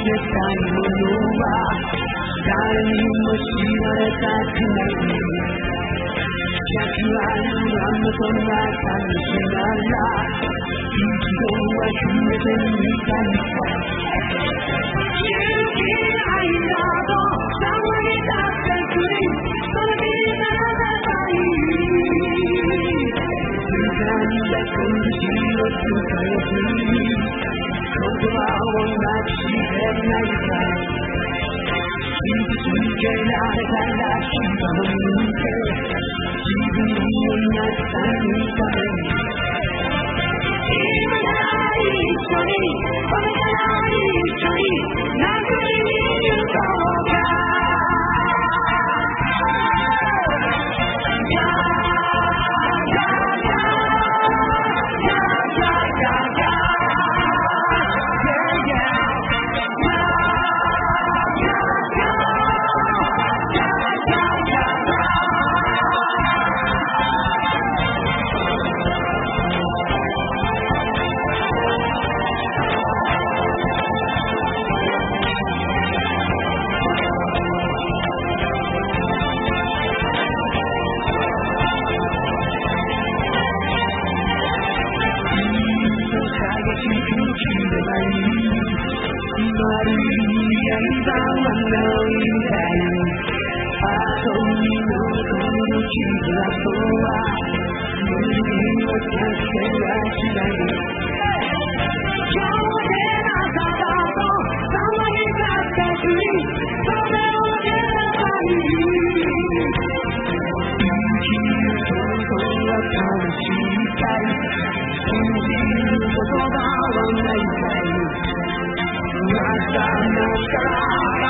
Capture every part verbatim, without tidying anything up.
たいものは誰にも知られたくないひゃくあるあのそんな寂しなら一度は触れてみたい勇気ないなど騒ぎだってくれその気にならない掴んだ拳を使えずに言葉をなくしてないか傷つけられたら牙を抜け自分になったみたい今なら一緒にこれから一緒に殴りに行こうか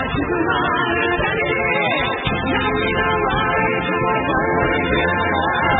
涙はいつも